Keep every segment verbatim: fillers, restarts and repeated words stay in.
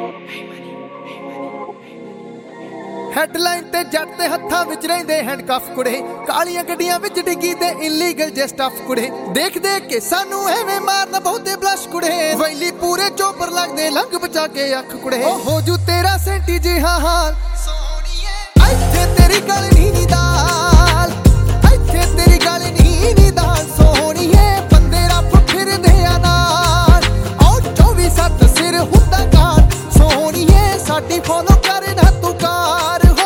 Headline ਤੇ ਜੱਟ ਦੇ ਹੱਥਾਂ ਵਿੱਚ ਰਹਿੰਦੇ ਹੈਂਡਕਫ ਕੁੜੇ, ਕਾਲੀਆਂ ਗੱਡੀਆਂ ਵਿੱਚ ਡਿੱਗੀ ਤੇ ਇਲੀਗਲ ਜੇ ਸਟਫ ਕੁੜੇ, ਦੇਖ ਦੇਖ ਕੇ ਸਾਨੂੰ ਐਵੇਂ ਮਾਰਨਾ ਬਹੁਤੇ ਬਲਸ਼ ਕੁੜੇ, ਵੈਲੀ ਪੂਰੇ ਚੋਪਰ ਲੱਗਦੇ ਲੰਘ ਬਚਾ ਕੇ ਅੱਖ ਕੁੜੇ, ਹੋ ਜੂ ਤੇਰਾ ਸੈਂਟੀ ਜਿਹਾ ਹਾਲ ਸੋਹਣੀਏ। ਇੱਥੇ ਤੇਰੀ ਗੱਲ ਨਹੀਂ ਨੀ ਦਾਲ, ਇੱਥੇ ਤੇਰੀ ਗੱਲ ਨਹੀਂ ਨੀ ਦਾਲ ਸੋਹਣੀਏ, ਬੰਦੇ ਰੱਬ ਫਿਰਦੇ ਆ ਨਾਲ, ਔ ਚੌਵੀ ਸੱਤ ਸਿਰ ਹੁੰਦਾ ਕਾਰ ਸੋਹਣੀਏ, ਸਾਡੀ ਫੋਲੋ ਕਰ ਨਾ ਤੂੰ ਕਾਰ।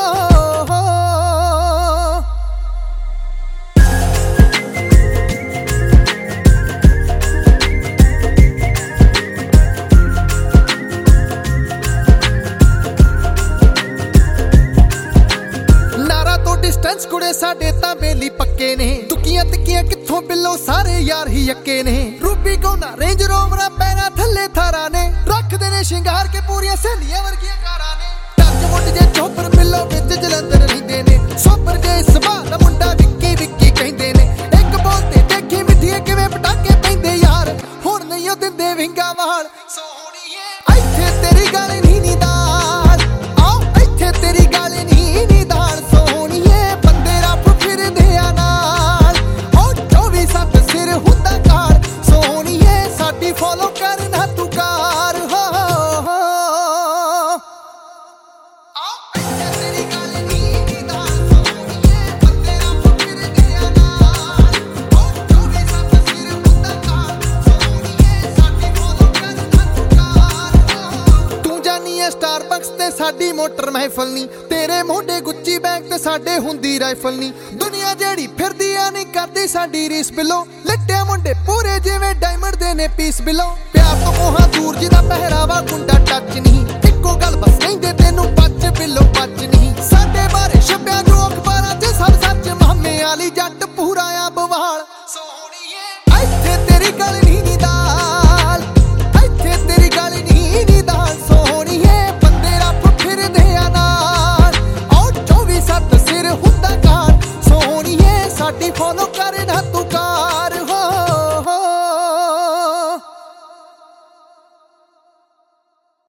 ਡਿਸਟੈਂਸ ਕੁੜੇ ਸਾਡੇ ਤਾਂ ਬੇਲੀ ਪੱਕੇ ਨੇ, ਦੁੱਕੀਆਂ ਤਿੱਕੀਆਂ ਕਿੱਥੋਂ ਬਿੱਲੋ ਸਾਰੇ ਯਾਰ ਹੀ ਯੱਕੇ ਨੇ, ਰੂਬੀ ਗੋਨਾ ਰੇਂਜ ਰੋਵਰਾਂ ਪੈਰਾਂ ਥੱਲੇ ਥਾਰਾਂ ਨੇ, ਰੱਖਦੇ ਨੇ ਸ਼ਿੰਗਾਰ ਕੇ ਪੂਰੀਆਂ ਸਹੇਲੀਆਂ ਵਰਗੀਆਂ ਕਾਰਾਂ ਨੇ, ਟੱਚ ਮੁੱਢ ਜੇ ਚੋਪਰ ਬਿੱਲੋ ਵਿੱਚ ਜਲੰਧਰ ਰਹਿੰਦੇ ਨੇ, ਸੋਪਰ ਜੇ ਸੁਭਾਅ ਦਾ ਮੁੰਡਾ ਵਿੱਕੀ ਵਿੱਕੀ ਕਹਿੰਦੇ ਨੇ, ਇੱਕ ਬੋਲ ਤੇ ਦੇਖੀ ਮਿੱਠੀਏ ਕਿਵੇਂ ਪਟਾਕੇ ਪੈਂਦੇ ਯਾਰ, ਹੁਣ ਨਹੀਂ ਉਹ ਦਿੰਦੇ ਵਿੰਗਾ ਵਾਲ ਸੋਹਣੀਏ। ਇੱਥੇ ਤੇਰੀ ਗੱਲ ਨਹੀਂ ਨੀ ਦਾਲ, ਆਓ ਇੱਥੇ ਤੇਰੀ ਗੱਲ ਨਹੀਂ ਨੀ ਦਾਲ ਸੋਹਣੀਏ, ਬੰਦੇ ਰੱਬ ਫਿਰਦੇ ਆ ਨਾਲ, ਉਹ ਚੌਵੀ ਸੱਤ ਸਿਰ ਹੁੰਦਾ ਕਾਰ ਸੋਹਣੀਏ, ਸਾਡੀ ਫੋਲੋ ਕਰ ਨਾ ਤੂੰ ਕਾਰ। ਹੋ ਆਓ ਇੱਥੇ ਤੇਰੀ ਗੱਲ ਨਹੀਂ ਨੀ ਦਾਲ ਸੋਹਣੀਏ, ਬੰਦੇ ਰੱਬ ਫਿਰਦੇ ਆ ਨਾਲ, ਉਹ ਚੌਵੀ ਸੱਤ ਸਿਰ ਹੁੰਦਾ ਕਾਰ ਸੋਹਣੀਏ, ਸਾਡੀ ਫੋਲੋ ਕਰ ਨਾ ਤੂੰ ਕਾਰ। ਤੂੰ ਜਾਨੀ ਐ ਸਟਾਰਬਕਸ ਤੇ ਸਾਡੀ ਮੋਟਰ ਮਹਿਫਲ ਨੀ, ਤੇਰੇ ਮੋਢੇ ਗੁੱਚੀ ਬੈਗ ਤੇ ਸਾਡੇ ਹੁੰਦੀ ਰਾਈਫਲ ਨੀ, ਦੁਨੀਆ ਜਿਹੜੀ ਫਿਰਦੀ ਆ ਨਹੀਂ ਕਰਦੀ ਸਾਡੀ ਰੀਸ ਬਿੱਲੋ, ਲੱਟਿਆ ਮੁੰਡੇ ਪੂਰੇ ਜਿਵੇਂ ਡਾਇਮੰਡ ਦੇ ਨੇ ਪੀਸ ਬਿੱਲੋ, ਪਿਆਰ ਤੋਂ ਕੋਹਾਂ ਦੂਰ ਜਿਹਦਾ ਪਹਿਰਾਵਾ ਗੁੰਡਾ ਟੱਚ ਨਹੀਂ, ਇੱਕੋ ਗੱਲ ਬਸ ਕਹਿੰਦੇ ਤੈਨੂੰ ਪੱਚ ਬਿੱਲੋ ਪੱਚ ਨਹੀਂ, ਸਾਡੇ ਬਾਰੇ ਛੱਪਿਆ ਜੋ ਅਖਬਾਰਾਂ 'ਚ ਸਭ ਸੱਚ, ਮਾਮੇ ਵਾਲੀ ਜੱਟ